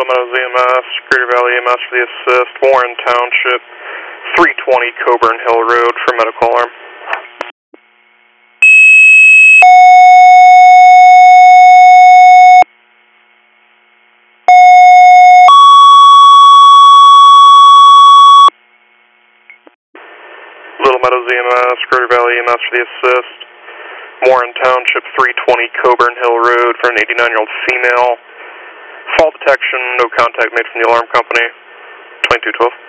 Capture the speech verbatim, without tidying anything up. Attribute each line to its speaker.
Speaker 1: Meadows E M S, Greater Valley E M S for the assist, Warren Township, three twenty Coburn Hill Road for medical alarm. Little Meadows E M S, Greater Valley E M S for the assist, Warren Township, three twenty Coburn Hill Road for an eighty-nine-year-old female. Fault detection, no contact made from the alarm company, twenty-two twelve.